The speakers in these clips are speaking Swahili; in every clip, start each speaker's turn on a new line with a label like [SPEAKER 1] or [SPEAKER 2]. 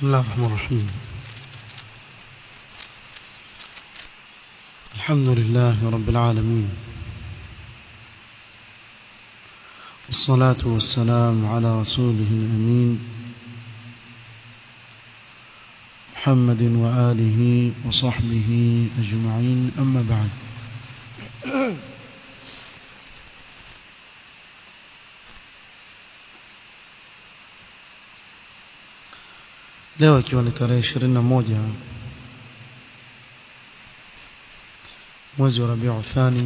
[SPEAKER 1] بسم الله الرحمن الرحيم. الحمد لله رب العالمين، والصلاة والسلام على رسوله الأمين محمد وآله وصحبه أجمعين، أما بعد. leo ikiwa ni tarehe 21 mwezi wa Rabiul Thani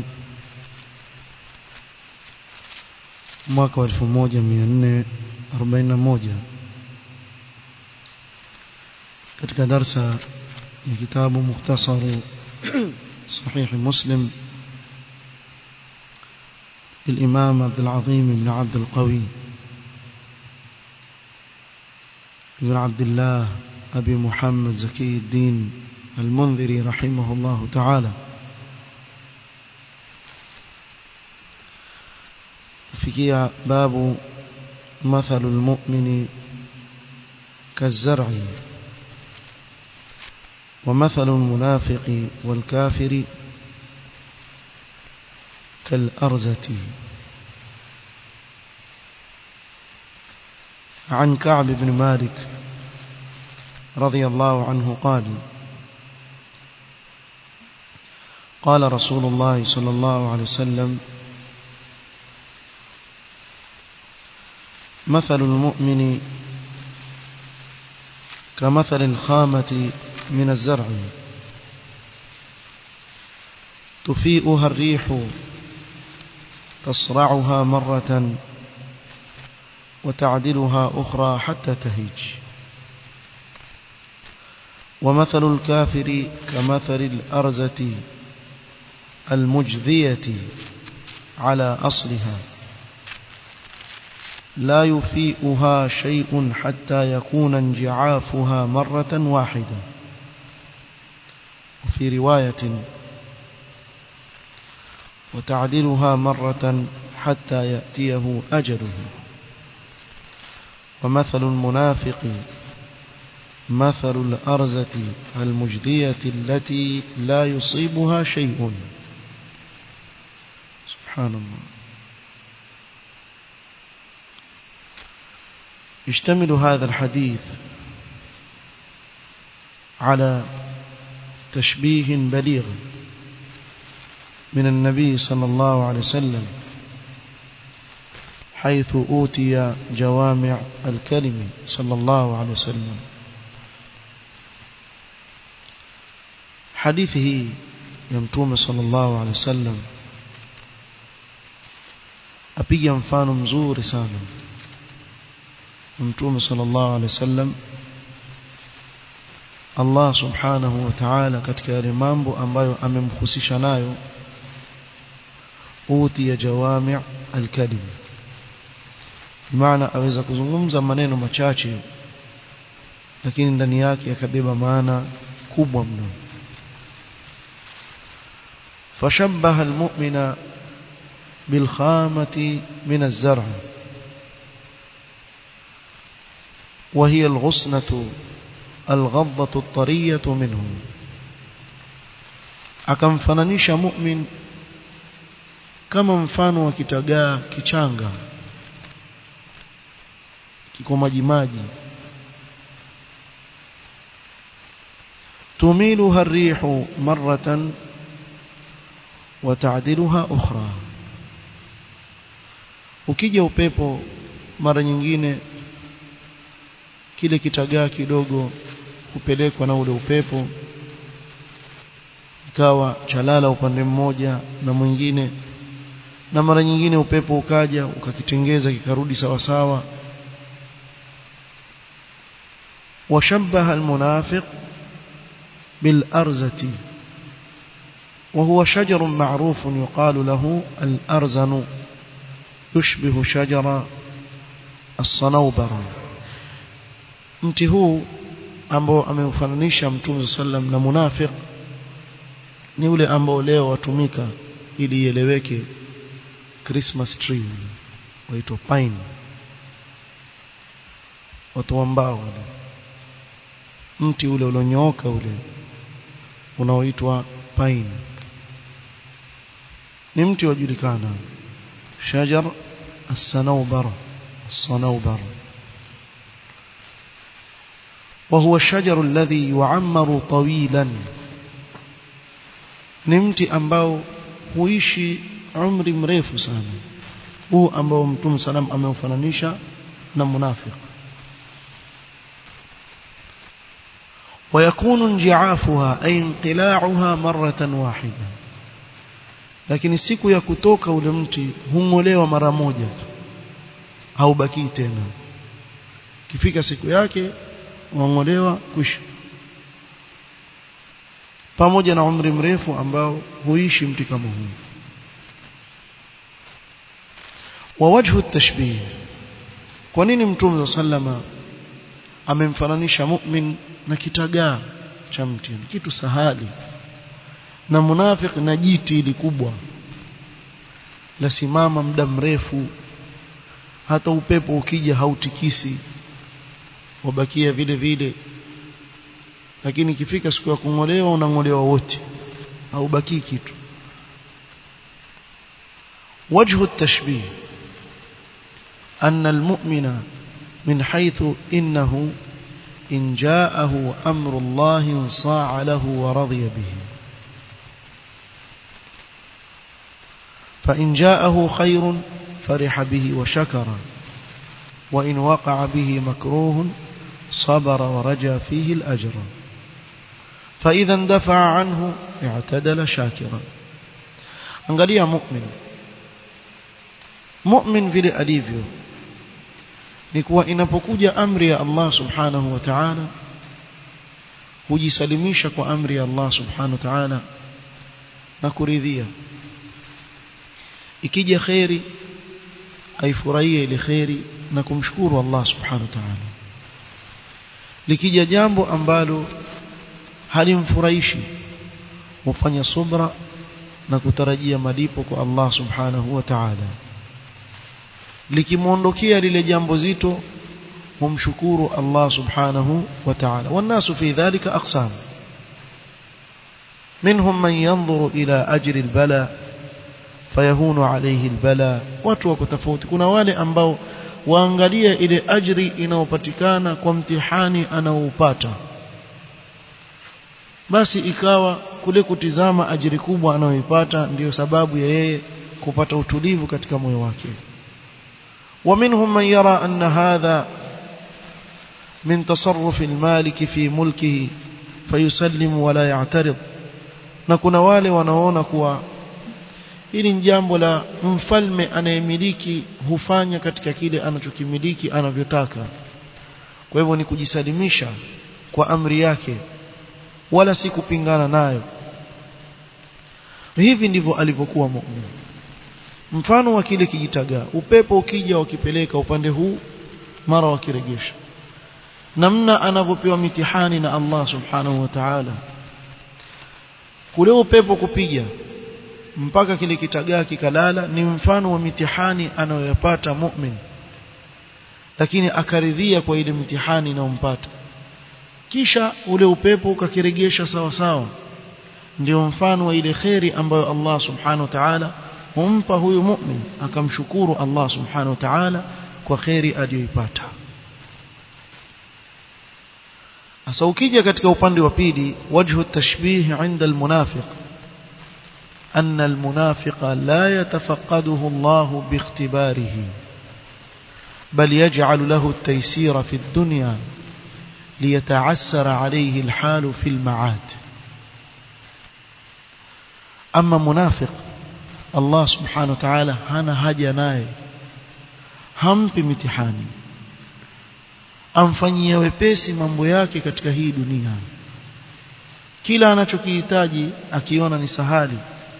[SPEAKER 1] mwaka wa 1441, katika darsa ya kitabu Mukhtasar Sahih Muslim للإمام عبد العظيم بن عبد القوي بن عبد الله أبي محمد زكي الدين المنذري رحمه الله تعالى. فيها باب مثل المؤمن كالزرع ومثل المنافق والكافر كالأرزة. عن كعب بن مالك رضي الله عنه قال: قال رسول الله صلى الله عليه وسلم: مثل المؤمن كمثل الخامة من الزرع تفيئها الريح تصرعها مرة وتعدلها أخرى حتى تهيج. ومثل الكافر كمثل الأرزة المجذية على أصلها لا يفيئها شيء حتى يكون انجعافها مرة واحدة. وفي رواية: وتعدلها مرة حتى يأتيه أجله. ومثل المنافق مثل الأرزة المجدية التي لا يصيبها شيء. سبحان الله. يشتمل هذا الحديث على تشبيه بليغ من النبي صلى الله عليه وسلم، حيث أوتي جوامع الكلم صلى الله عليه وسلم. حديثه يمتوم صلى الله عليه وسلم أبيا مفano mzuri sana. Mtume sallallahu alaihi wasallam, Allah subhanahu wa ta'ala katika yale mambo ambayo amemhusisha nayo, utiya jawami' al-kalim, maana aweza kuzungumza maneno machache lakini ndani yake yakabeba maana kubwa mno. Fashabbaha al-mu'mina bil khamati min az-zar' وهي الغصنة الغضة الطرية منه. akamfananisha mu'min kama mfano wa kitagaa kichanga kiko maji. tumiluha ar-rihu marratan wa ta'diluha ukhra. ukija upepo mara nyingine kile kitagaa kidogo kupelekwa na ule upepo ikawa chalala upande mmoja na mwingine, na mara nyingine upepo ukaja ukakitengeza kikarudi sawa sawa. washabbaha almunafiq bilarzati وهو شجر معروف يقال له الأرزن يشبه شجر الصنوبر. mti huu ambao ameufananisha Mtume sallam na munafiq ni ule ambao leo watumika ili ieleweke, Christmas tree waitwa pine, watu ambao mti ule ulionyooka ule unaoitwa pain ni mti wajulikana shajar as-sanawbar as-sanawbar وهو الشجر الذي يعمر طويلا ni mti ambao huishi umri mrefu sana huu ambao Mtume salam ameufananisha na munafiki ويكون انجعافها أي انقلاعها مرة واحدة lakini siku ya kutoka ule mti hungolewa mara moja tu haubaki tena kifika siku yake wangolewa kwisha pamoja na umri mrefu ambao huishi mti kama huu wa wajhu at-tashbih kwa nini Mtume sallama amemfananisha mu'min na kitagaa cha mti kitu sahali na munafiki na jiti likubwa la simama muda mrefu hata upepo ukija hautikisi wabakia vile vile lakini ikifika siku ya kungolewa unangolewa wote haubaki kitu wajhu at-tashbih anna al-mu'mina min haythu innahu in ja'ahu amru Allah insa'a lahu wa radiya bihi fa in ja'ahu khayrun fariha bihi wa shakara wa in waqa'a bihi makruhun صبر ورجى فيه الأجر فإذا اندفع عنه اعتدل شاكرا angalia mu'min vile alivyo ni kuwa inapokuja amri ya Allah subhanahu wa ta'ala hujisalimisha kwa amri ya Allah subhanahu wa ta'ala na kuridhia ikija khairi aifurahie ile khairi na kumshukuru Allah subhanahu wa ta'ala likija jambo ambalo halimfurahishi hufanya subra na kutarajia malipo kwa Allah subhanahu wa ta'ala likimuondokea lile jambo zito humshukuru Allah subhanahu wa ta'ala wanasu fi dhalika aqsam minhum man yanzuru ila ajri albala fayahunu alayhi albala watu wako tofauti kuna wale ambao waangalia ile ajri inayopatikana kwa mtihani anaoupata basi ikawa kule kutizama ajiri kubwa anayoipata ndiyo sababu ya yeye kupata utulivu katika moyo wake ومنهم من يرى أن هذا من تصرف المالك في ملكه فيسلم ولا يعترض na kuna wale wanaona kuwa hili ni jambo la mfalme anayemiliki hufanya katika kile anachokimiliki anavyotaka kwa hivyo ni kujisalimisha kwa amri yake wala si kupingana nayo hivi ndivyo alivyokuwa muumini mfano wa kile kijitagaa upepo ukija ukipeleka upande huu mara wakiregesha namna anavyopewa mitihani na Allah subhanahu wa ta'ala kule upepo kupiga mpaka kile kitagaa kikalala ni mfano wa mitihani anayoyapata mu'min lakini akaridhia kwa ile mitihani inayompata kisha ule upepo ukakiregesha sawa sawa ndio mfano wa ile khairi ambayo Allah subhanahu wa ta'ala humpa huyu mu'min akamshukuru Allah subhanahu wa ta'ala kwa khairi aliyoipata asa ukija katika upande wa pili wajhu tashbih 'inda almunafiq أن المنافق لا يتفقده الله باختباره بل يجعل له التيسير في الدنيا ليتعسر عليه الحال في المعاد أما منافق الله سبحانه وتعالى هنا هجناي هم بمتحاني amfanyia wepesi mambo yake katika hii dunia kila anachokihitaji akiona ni sahali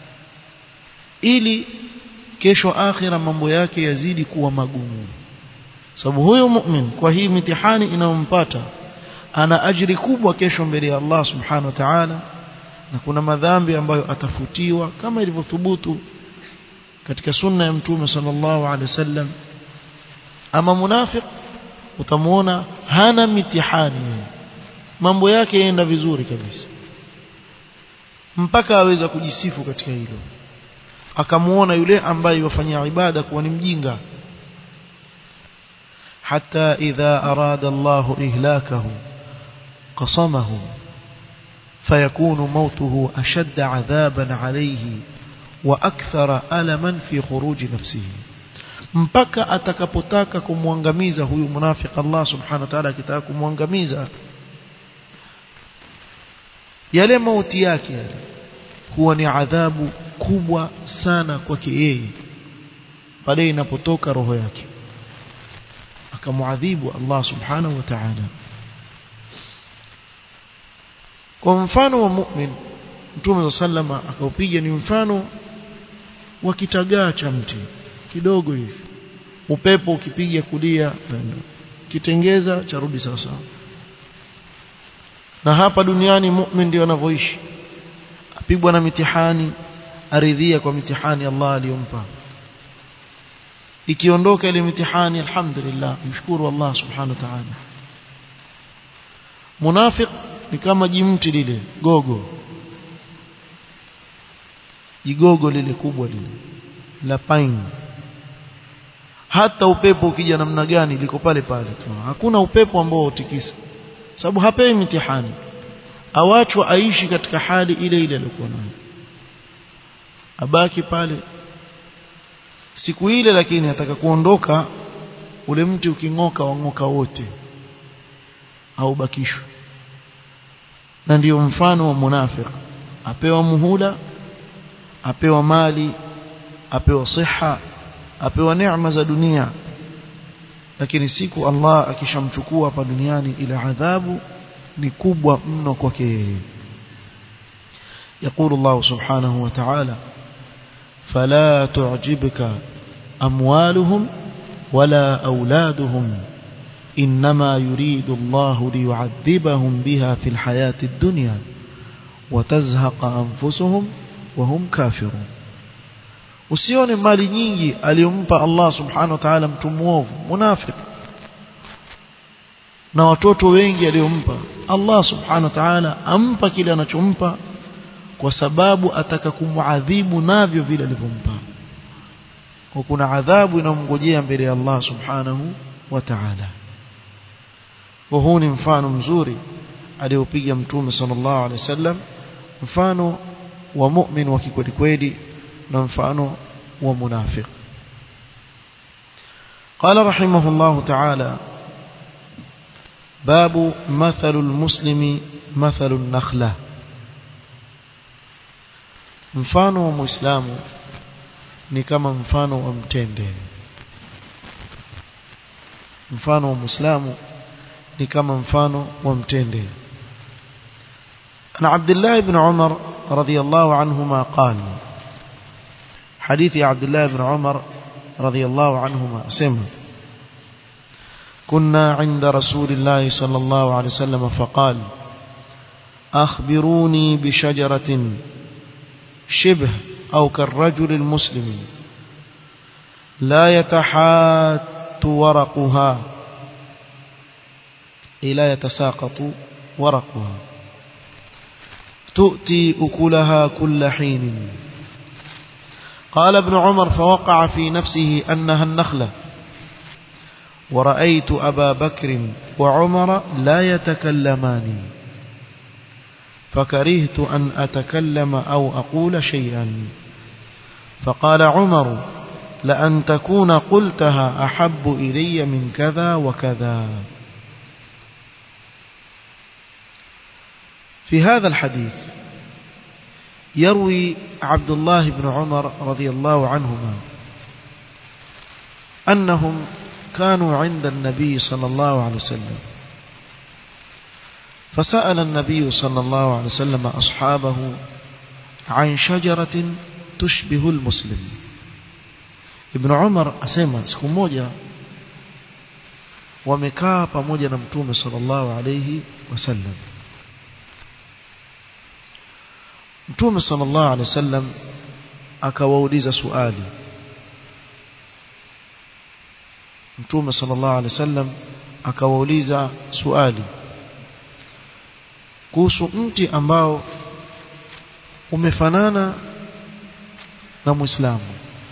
[SPEAKER 1] ili kesho akhira mambo yake yazidi kuwa magumu sababu huyo mu'min kwa hii mitihani inayompata ana ajiri kubwa kesho mbele ya Allah subhanahu wa ta'ala na kuna madhambi ambayo atafutiwa kama ilivyothubutu katika sunna ya mtume sallallahu alaihi wasallam ama munafiq utamuona hana mitihani mambo yake yaenda vizuri kabisa mpaka aweza kujisifu katika hilo akamuona yule ambaye yafanyia ibada kuwa ni mjinga hatta idha arada Allahu ihlakahu qasamahu fayakunu mautuhu ashadda adhaban alayhi wa akthara alaman fi khuruj nafsihi mpaka atakapotaka kumwangamiza huyu munafiki Allah subhanahu wa ta'ala akitaka kumwangamiza yale mauti yake yale huwa ni adhabu kubwa sana kwake yeye pale inapotoka roho yake akamuadhibu Allah subhanahu wa ta'ala kwa mfano wa mu'min Mtume sallama akaupiga ni mfano wa kitagaa cha mti kidogo hivi upepo ukipiga kulia kitengeza charudi sasa na hapa duniani mu'min ndio anavyoishi apigwa na mitihani aridhia kwa mitihani Allah aliyompa ikiondoka ile mitihani alhamdulillah mshukuru Allah subhanahu wa ta'ala munafiq ni kama jimti lile gogo jigogo lile kubwa lile la pine hata upepo ukija namna gani liko pale pale tu hakuna upepo ambao utikisa sababu hapewi mitihani awachwa aishi katika hali ile ile aliyokuwa nayo abaki pale siku ile lakini ataka kuondoka ule mti ukingoka wangoka wote au bakishwe na ndio mfano wa munafiki apewa muhula apewa mali apewa siha apewa neema za dunia lakini siku Allah akishamchukua hapa duniani ile adhabu ni kubwa mno kwake يقول الله سبحانه وتعالى فلا تعجبك أموالهم ولا أولادهم إنما يريد الله ليعذبهم بها في الحياة الدنيا وتزهق أنفسهم وهم كافرون usione mali nyingi aliyompa Allah subhanahu wa ta'ala mtu muovu munafiki na watoto wengi aliyompa Allah subhanahu wa ta'ala ampa kile anachompa kwa sababu ataka kumuadhibu navyo vile alivyompa kwa kuna adhabu inamngojea mbele ya Allah subhanahu wa ta'ala kwa huu ni mfano mzuri aliopiga mtume sallallahu alaihi wasallam mfano wa mu'min wa kikweli kweli na mfano wa munafiq قال رحمه الله تعالى باب مثل المسلم مثل النخلة mfano wa muislamu ni kama mfano wa mtende mfano wa muislamu ni kama mfano wa mtende عن عبد الله بن عمر رضي الله عنهما قال حديث عبد الله بن عمر رضي الله عنهما سمع كنا عند رسول الله صلى الله عليه وسلم فقال أخبروني بشجرة شبه أو كالرجل المسلم لا يتحات ورقها لا يتساقط ورقها تؤتي أكلها كل حين قال ابن عمر فوقع في نفسه أنها النخلة ورأيت أبا بكر وعمر لا يتكلمان فكرهت أن أتكلم أو أقول شيئا فقال عمر لأن تكون قلتها أحب إلي من كذا وكذا في هذا الحديث يروي عبد الله بن عمر رضي الله عنهما أنهم كانوا عند النبي صلى الله عليه وسلم فسأل النبي صلى الله عليه وسلم أصحابه عن شجرة تشبه المسلم ابن عمر أسمى siku moja wamekaa pamoja na mtume sallallahu alayhi wasallam mtume sallallahu alayhi wasallam akawauliza swali mtume sallallahu alayhi wasallam akawauliza swali kuhusu mti ambao umefanana na Muislamu,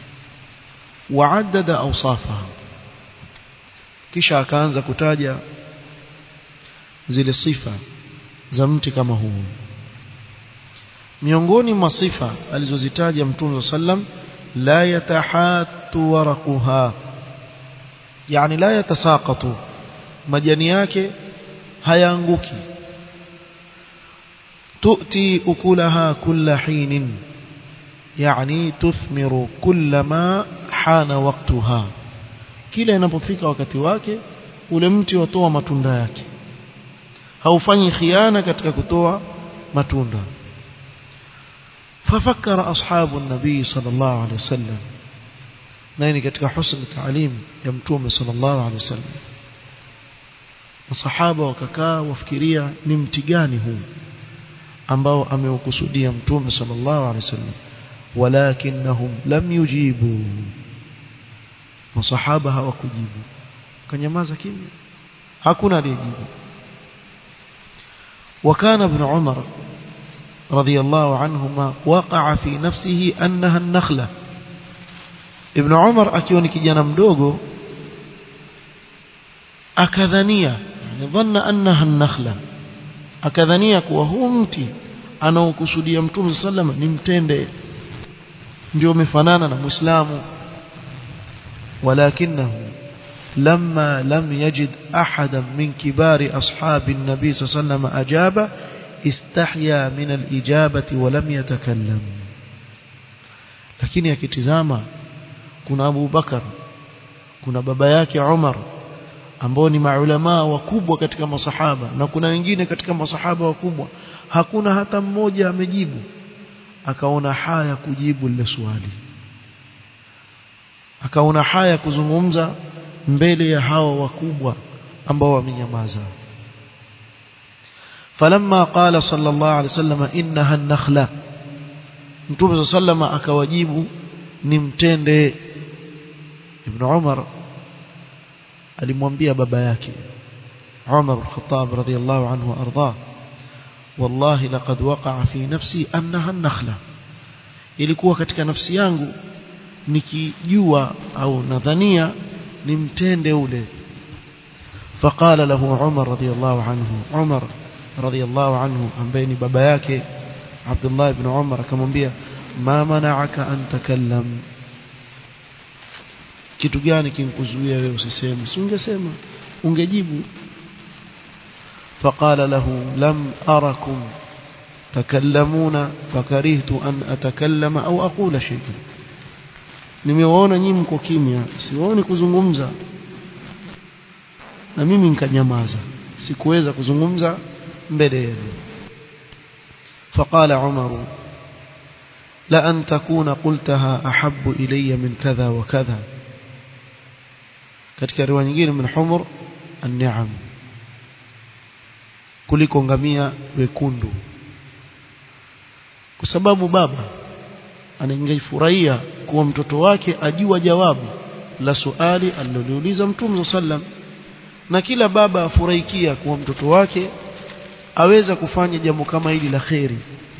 [SPEAKER 1] وعدد أوصافها, kisha akaanza kutaja zile sifa za mti kama huu. Miongoni mwa sifa alizozitaja Mtume sallam, la yatahattu waraquha, yani la yatasaqatu, majani yake hayaanguki. tu'ti ukulaha kulla hinin, yani tuthmiru kullama hana waqtuha, kila inapofika wakati wake ule mti watoa matunda yake, haufanyi khiana katika kutoa matunda. ففكر أصحاب النبي صلى الله عليه وسلم, نين katika husn ta'lim ya Mtume صلى الله عليه وسلم, masahaba wakakaa wafikiria ni mti gani huu ambao ameukusudia Mtume صلى الله عليه وسلم. ولكنهم لم يجيبوا, masahaba hawakujibu, kanyamaza kimya, hakuna aliyejibu. وكان ابن عمر رضي الله عنهما وقع في نفسه أنها النخلة. ابن عمر akiwa ni kijana mdogo akadhania, yani dhanna annaha an-nakhla, akadhania kuwa huu mti anaokusudia Mtume sallam ni mtende, ndio umefanana na Muislamu. walakinahu lamma lam yajid ahadan min kibari ashabi an-nabi sallam ajaba istahya min al-ijabati wa lam yatakallam. Lakini akitizama, kuna Abu Bakar, kuna baba yake Umar ambao ni maulama wakubwa katika masahaba, na kuna wengine katika masahaba wakubwa, hakuna hata mmoja amejibu. Akaona haya kujibu lile swali, akaona haya kuzungumza mbele ya hao wakubwa ambao wamenyamaza. فلما قال صلى الله عليه وسلم إنها النخلة, Mtume صلى الله عليه وسلم akawajibu ni mtende. Ibn Umar alimwambia baba yake Umar al-Khattab radhiyallahu anhu arda, wallahi laqad waqa'a fi nafsi annaha an-nakhla, ilikuwa katika nafsi yangu nikijua au nadhania ni mtende ule. فقال له عمر رضي الله عنه, عمر radhiyallahu anhu ambaye ni baba yake Abdullah ibn Umar akamwambia, ma mana'aka an takallam, kitu gani kinkuzuia wewe usiseme? Si ungesema, ungejibu. faqala lahu lam arakum takallamuna fakarihtu an atakallama au aqula shay'an, nimewaona nyinyi mko kimya, siwaoni kuzungumza, na mimi nikanyamaza, sikuweza kuzungumza mbele yenu. فقال عمر لا أن تكون قلتها أحب إلي من كذا وكذا. katika riwaya nyingine min humur an-ni'am, kuliko ngamia wekundu, kwa sababu baba anangefurahia kuwa mtoto wake ajua jawabu la swali aliloliuliza Mtume sallam, na kila baba afurahikia kuwa mtoto wake aweza kufanya jambo kama hili la khairi.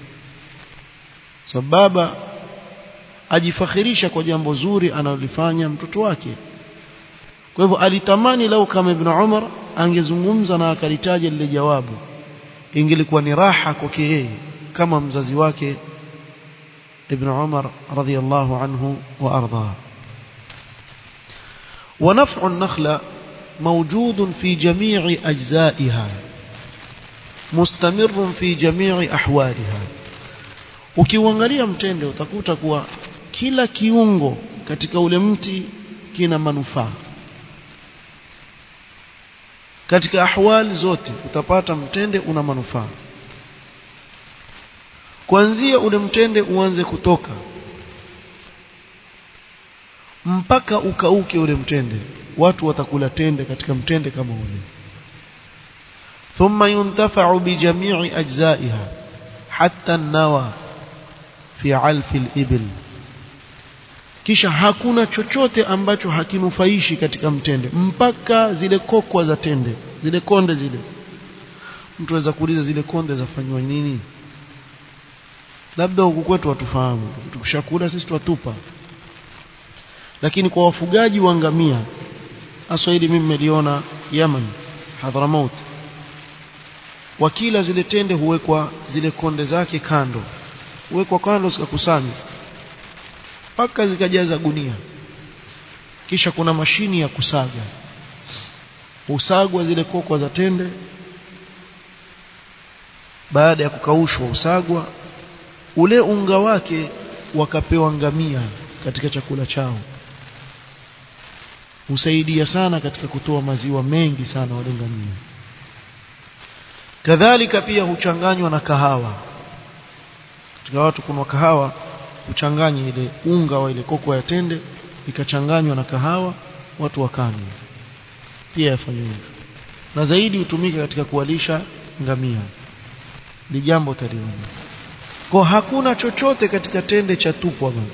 [SPEAKER 1] So baba ajifakhirisha kwa jambo zuri analolifanya mtoto wake. Kwa hivyo alitamani lau kama Ibn Umar angezungumza na akalitaja lile jawabu, ingelikuwa ni raha kwake yeye kama mzazi wake Ibn Umar radhiyallahu anhu wa arda. ونفع النخلة موجود في جميع أجزائها مستمر في جميع أحوالها. Ukiangalia mtende utakuta kuwa kila kiungo katika ule mti kina manufaa. Katika ahwali zote utapata mtende una manufaa. Kuanzia ule mtende uanze kutoka mpaka ukauke ule mtende, watu watakula tende katika mtende kama ule. ثم ينتفع بجميع أجزائها حتى النوى في علف الإبل. Kisha hakuna chochote ambacho hakinufaishi katika mtende, mpaka zile kokwa za tende, zile konde zile, mtu aweza kuuliza zile konde zafanywa nini? Labda huku kwetu watufahamu, tukishakula sisi tuwatupa, lakini kwa wafugaji wa ngamia aswahili, mimi nimeliona Yemen, Hadramaut, wakila zile tende huwekwa zile konde zake kando, huwekwa kando zikakusanywa mpaka zikajaza gunia, kisha kuna mashini ya kusaga, usagwa zile kokwa za tende. Baada ya kukaushwa usagwa, ule unga wake wakapewa ngamia katika chakula chao. Husaidia sana katika kutoa maziwa mengi sana wale ngamia. Kadhalika pia huchanganywa na kahawa. Katika watu kuna kahawa, huchanganya ile unga wa ile kokwa ya tende ikachanganywa na kahawa, watu wakanywa. Pia yafanywa hivyo. Na zaidi hutumika katika kuwalisha ngamia. Ni jambo taliona. Kwa hakuna chochote katika tende cha tupwa bwana.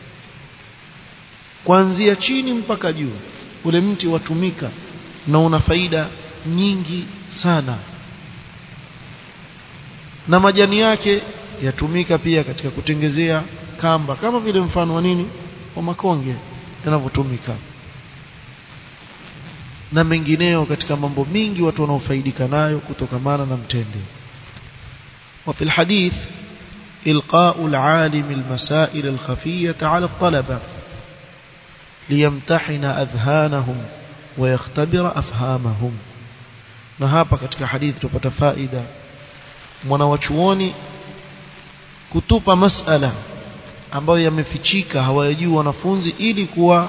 [SPEAKER 1] Kuanzia chini mpaka juu, ule mti watumika na una faida nyingi sana. Na majani yake yatumika pia katika kutengezea kamba, kama vile mfano wa nini, wa makonge yanavyotumika, na mengineo katika mambo mingi watu wanaofaidika nayo kutokamana na mtende. وفي الحديث إلقاء العالم المسائل الخفية على الطلبة ليمتحن أذهانهم ويختبر أفهامهم. na hapa katika hadithi tupata faida, mwanawachuoni kutupa masala ambayo yamefichika hawajui wanafunzi, ili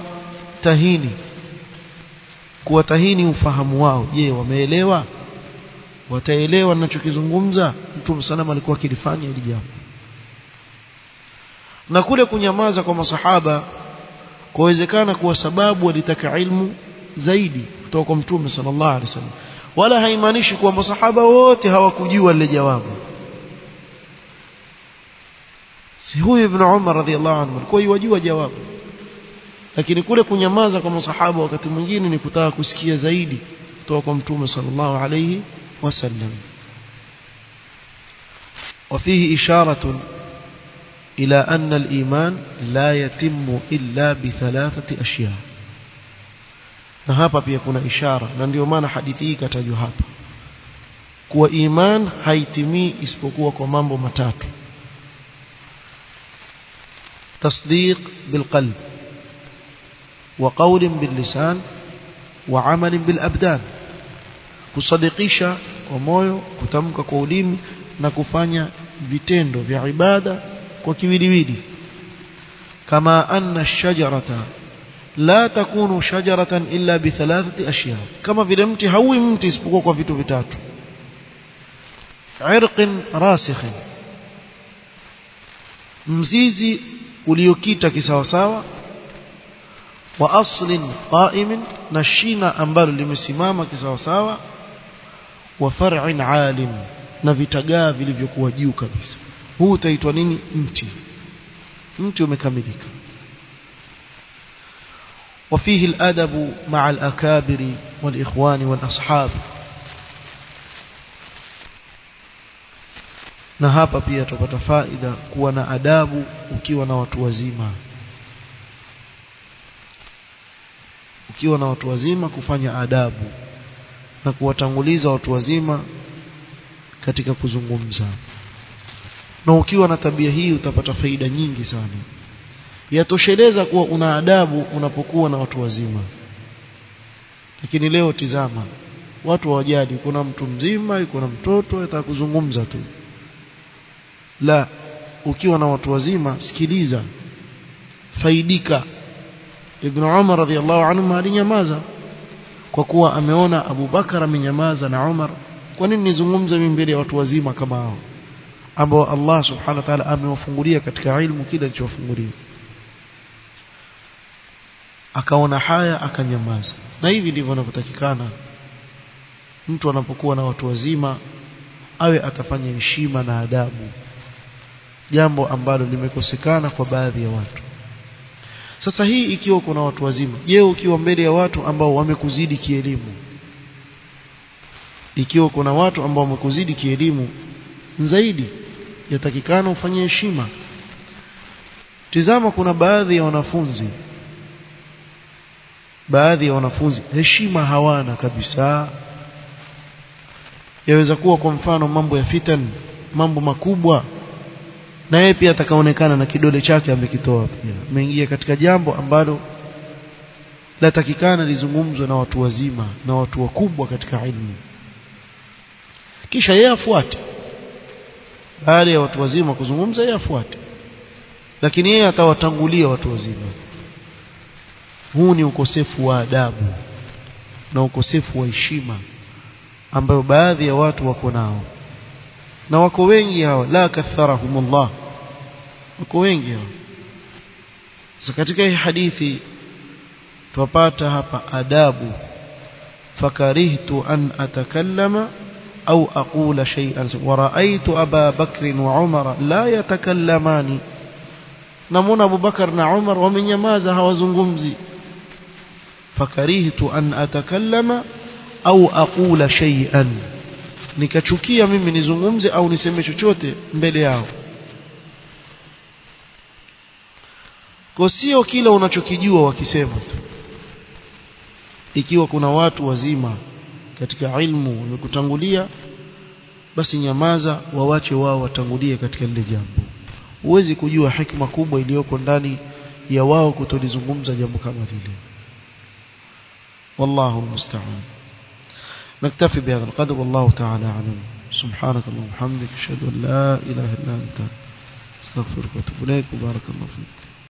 [SPEAKER 1] kuwatahini ufahamu wao. Je, wameelewa? Wataelewa ninachokizungumza? Mtume sallallahu alikuwa akilifanya hili jambo. Na kule kunyamaza kwa masahaba kuwezekana kuwa sababu walitaka ilmu zaidi kutoka kwa Mtume sallallahu alaihi wasallam, wala haimaanishi kuwa masahaba wote hawakujua lile jawabu. Si huyu Ibn Umar radhiallahu anhu alikuwa yajua jawabu, lakini kule kunyamaza kwa masahaba wakati mwingine ni kutaka kusikia zaidi kutoka kwa Mtume sallallahu alaihi wasallam. وفيه إشارة إلى أن الإيمان لا يتم إلا بثلاثة أشياء. na hapa pia kuna ishara, na ndio maana hadithi hii katajwa hapa kuwa iman haitimii isipokuwa kwa mambo matatu: tasdiq bilqalb, wa qawl billisan, wa amal bilabdan. Kusadikisha kwa moyo, kutamka kwa ulimi, na kufanya vitendo vya ibada kwa kiwiliwili. Kama anna ash-shajarata la takunu shajaratan illa bi thalathati ashya, kama vile mti hauwi mti isipokuwa kwa vitu vitatu: irqin rasikh, mzizi uliokita kisawasawa, wa aslin qa'imin, na shina ambalo limesimama kisawasawa, wa far'in 'alim, na vitagaa vilivyokuwa juu kabisa. Huu utaitwa nini? Mti umekamilika. وفيه الأدب مع الأكابر والإخوان والأصحاب. na hapa pia tupata faida kuwa na adabu ukiwa na watu wazima. Ukiwa na watu wazima kufanya adabu na kuwatanguliza watu wazima katika kuzungumza. Na ukiwa na tabia hii utapata faida nyingi sana. Yatosheleza kuwa una adabu unapokuwa na watu wazima. Lakini leo tizama, watu hawajali, kuna mtu mzima, kuna mtoto anataka kuzungumza tu. La, ukiwa na watu wazima sikiliza, faidika. Ibn Umar radhiyallahu anhu alinyamaza kwa kuwa ameona Abu Bakar amenyamaza na Umar. Kwa nini nizungumze mimi mbele ya watu wazima kama hao ambao Allah subhanahu wa ta'ala amewafungulia katika ilmu kile alichowafungulia? Akaona haya akanyamaza. Na hivi ndivyo inavyotakikana mtu anapokuwa na watu wazima, awe atafanya heshima na adabu, jambo ambalo limekosekana kwa baadhi ya watu. Sasa hii ikiwa kuna watu wazima, je, ukiwa mbele ya watu ambao wamekuzidi kielimu, ikiwa kuna watu ambao wamekuzidi kielimu zaidi yatakikana ufanye heshima. Tizama, kuna baadhi ya wanafunzi heshima hawana kabisa. Yaweza kuwa kwa mfano mambo ya fitan, mambo makubwa, na yeye pia atakaonekana na kidole chake amekitoa pia, ameingia katika jambo ambalo latakikana lizungumzwe na watu wazima na watu wakubwa katika ilmu, kisha yeye afuate. Baada ya watu wazima kuzungumza, yeye afuate, lakini yeye atawatangulia watu wazima. Huu ni ukosefu wa adabu na ukosefu wa heshima ambayo baadhi ya watu wako nao, na wako wengi hao, la katharahumullah, wako wengi hao. Sasa katika hii hadithi tupata hapa adabu, fakarihtu an atakallama au aqula shay'an wa ra'aytu Aba Bakr wa Umar la yatakallamani. Namuna Abu Bakar na Umar wamenyamaza, hawazungumzi. Fakarihtu an atakallama au aqula shay'an, nikachukia mimi nizungumze au niseme chochote mbele yao. Kwa sio kila unachokijua wakisema tu. Ikiwa kuna watu wazima katika ilmu wamekutangulia, basi nyamaza, wawache wao watangulie katika lile jambo. Huwezi kujua hikma kubwa iliyoko ndani ya wao kutolizungumza jambo kama lile. والله المستعان. نكتفي بهذا القدر والله تعالى أعلم. سبحانك اللهم وبحمدك أشهد أن لا إله إلا أنت أستغفرك وأتوب إليك وبارك الله فيك.